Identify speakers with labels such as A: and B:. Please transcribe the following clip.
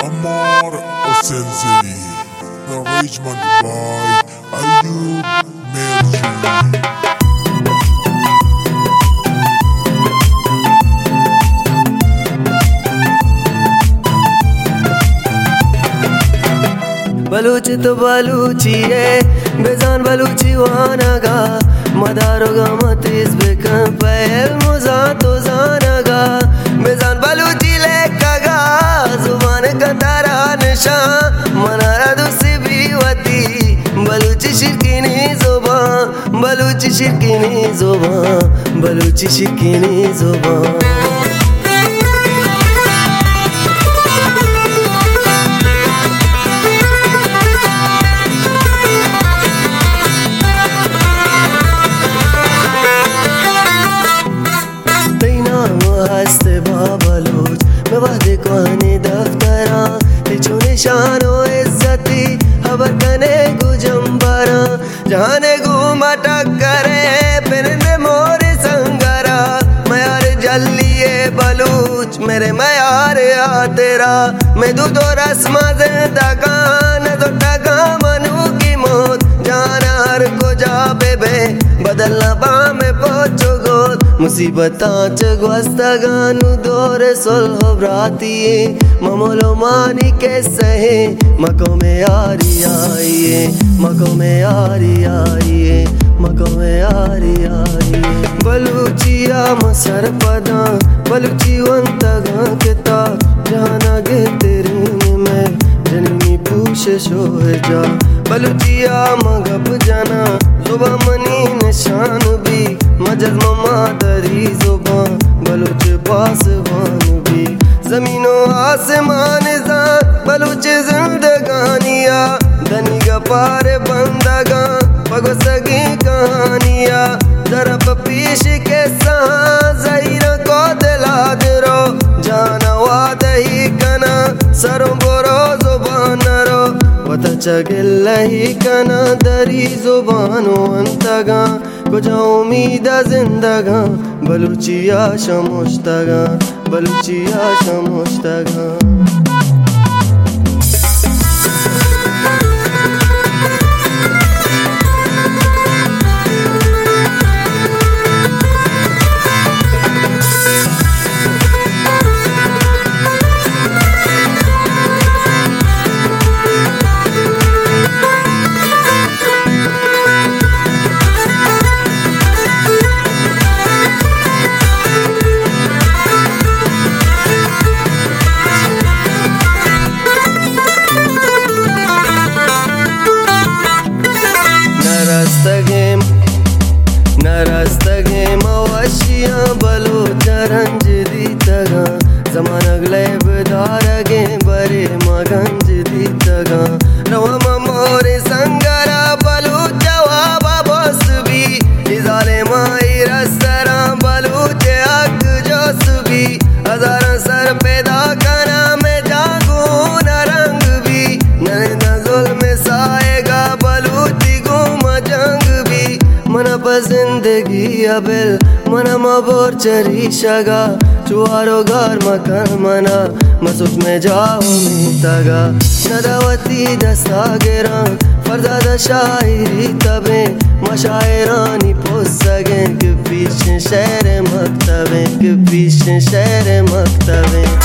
A: Amar Osenzeri, arrangement by Ayub Mercury.
B: Baloch तो बलूची है बेजान बलूची वानगा मदारोगा मतीस बेकन पहल मुजा तो जानगा बेजान बलूची लेकगा जुबान का तारा निशा मनारा दूसरी बीवती बलूची शिरकीनी जुबान बलूची शिरकीनी जुबान बलूची शिरकीनी जुबान हस्ते बाबलोच मैं वादे कोने दफ्तरा लिचो निशानो इज्जती खबर कने गुजम्बरा जाने घूमा टक्करे पिरने मोरे संगरा मैं यार जल्लिए बलूच मेरे मैं यार आ तेरा मैं दूध और रस्मा जिंदगान तो टका मनू की मौत जाना हर को जा बेबे बदलना बा में पोचो गोद मुसीबतां चगवस्तगानु दोरे सोल्हो ब्रातिये ममोलो मानी के सहे मको में यारी आइए मको में यारी आइए मको में यारी आइए बलूचिया मसर पदा बलूची वंतगा किता जाना गे तेरी में जनमी पूछ शोह जा बलूचिया मगब जाना जुबा मनी निशान भी मजद ममा दरी जुबान बलूच पासवान भी जमीनों आसमान जान बलूच जिंदगानिया धनी गपार बंदगा पगो सगी कहानिया दरब पीश के साथ जहीर को दिला दरो जाना वादही कना सरों बोरो जुबान रो वता चगिल्लही कना दरी जुबानो अंतगा कुछ उम्मीद जिंदगा बलूचिया शमुश्तगा बलूचिया शमुश्तगा नरस्तगे मवशिया बलूच रंज दीतगा जमानगले बदारगे बरे मगंज दीतगा रवा मोरे संगरा बलूच वाबा बस भी इजाले माई रस्तरा बलूच अग जोस भी हजार सर पैदा करा में जागू न रंग भी नजल में साएगा बलूची गुम जंग भी मन जिंदगी अबिल मन मबोर चरी शगा चुआरो घर मकान मना मसुच में जाओ मीतगा नदावती दस्ता गिरा फरजादा शायरी तबे मशायरानी पोस सगे कि पीछे शहर मकतबे कि पीछे शहर मकतबे